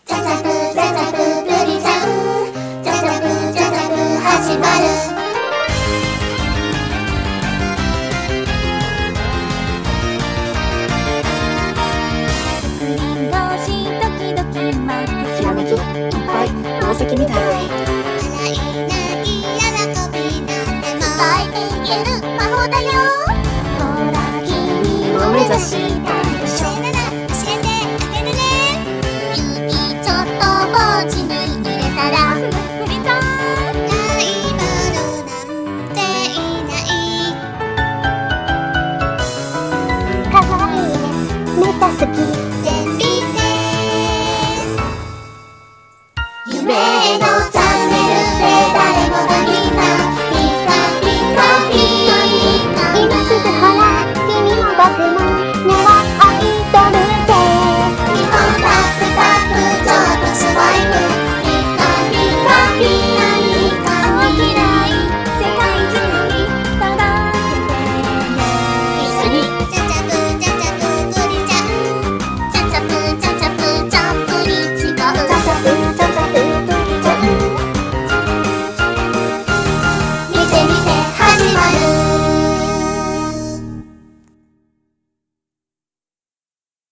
ジャジャブジャジャブブリちゃん、ジャジャブジャジャブ始まる。スクリーン越しドキドキ待ってひらめきいっぱい宝石みたい。 笑いない喜びなんても伝えていける魔法だよ。ほら君も目指して